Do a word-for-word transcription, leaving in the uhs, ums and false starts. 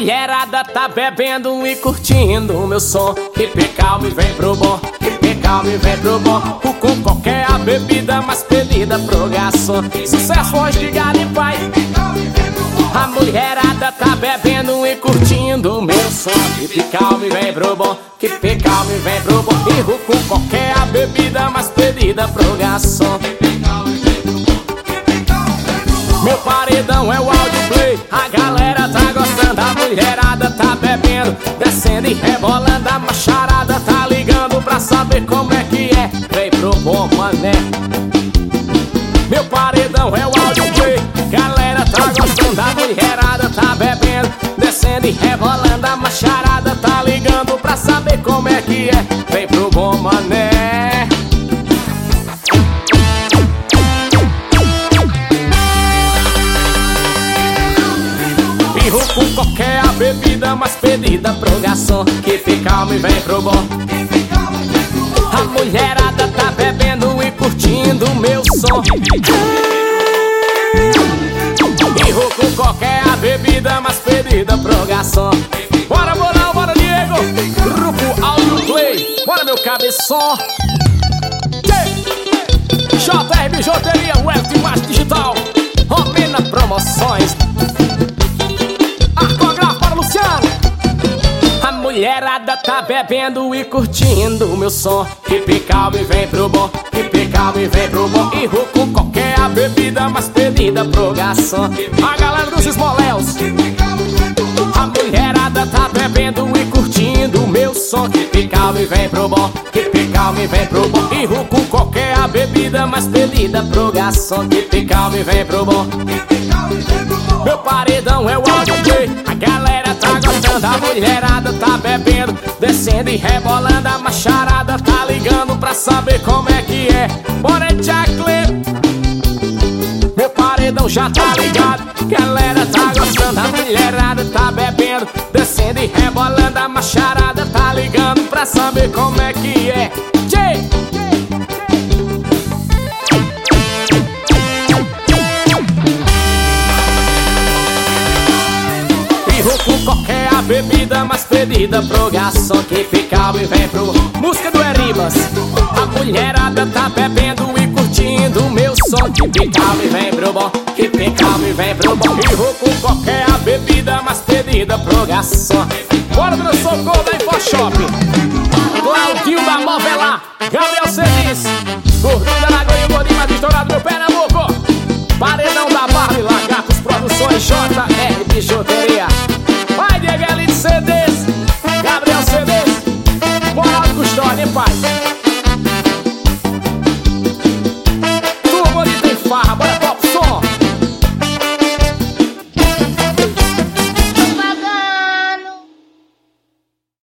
mulherada tá bebendo e curtindo o meu som. Hip calma e vem pro bom, hip calma e vem pro bom. Com qualquer a bebida mais pedida pro garçom. Sucesso hoje de Garipai. A mulherada tá bebendo e curtindo o meu som. Hip calma e vem pro bom, hip calma e vem pro bom. E com qualquer a bebida mais pedida pro garçom. Meu paredão é o Audioplay, a galera tá gostando, a mulherada tá bebendo, descendo e rebolando, a macharada tá ligando pra saber como é que é, vem pro bom mané. Meu paredão é o Audioplay, galera tá gostando, a mulherada tá bebendo, descendo e rebolando, a macharada tá ligando pra saber como é que é, vem pro bom mané. Com qualquer a bebida mais pedida pro garçom. Hip calma e vem pro bom. A mulherada tá bebendo e curtindo o meu som. Errou com qualquer a bebida mais pedida pro garçom. Bora, bora, bora, Diego! Grupo Audioplay. Bora, meu cabeção. J R Bijuteria, Web mais digital. Romena Promoções. A mulherada tá bebendo e curtindo o meu som. Hip calma e vem pro bom, hip calma e vem pro bom. E com qualquer a bebida mais pedida pro garçom. A galera dos esmoléus. A mulherada tá bebendo e curtindo o meu som. Hip calma e vem pro bom, hip calma e vem pro bom. E com qualquer a bebida mais pedida pro garçom. Hip calma e vem pro bom. Meu paredão é o Audioplay, a galera tá gostando, a mulherada tá bebendo, descendo e rebolando, a macharada tá ligando pra saber como é que é. Bora, Jackle! Meu paredão já tá ligado, galera tá gostando, a mulherada tá bebendo, descendo e rebolando, a macharada tá ligando pra saber como é que é. J! Com qualquer a bebida mais pedida pro garçom. Hip calma e vem pro música do Eribas. A mulherada tá bebendo e curtindo o meu som. Hip calma e vem pro bom, hip calma e vem pro bom. E com qualquer a bebida mais pedida pro garçom. Bora pro socorro da InfoShop. Claudinho da Novela, Gabriel Celis, Gordinho da Lagoa e o Gordinho mais estourado meu Pernambuco. Paredão da Barbie, Lagartos Produções, J R Bijuteria. Vai, Diego Elite C Ds, Gabriel C Ds. Bora, Custódia, hein, pai?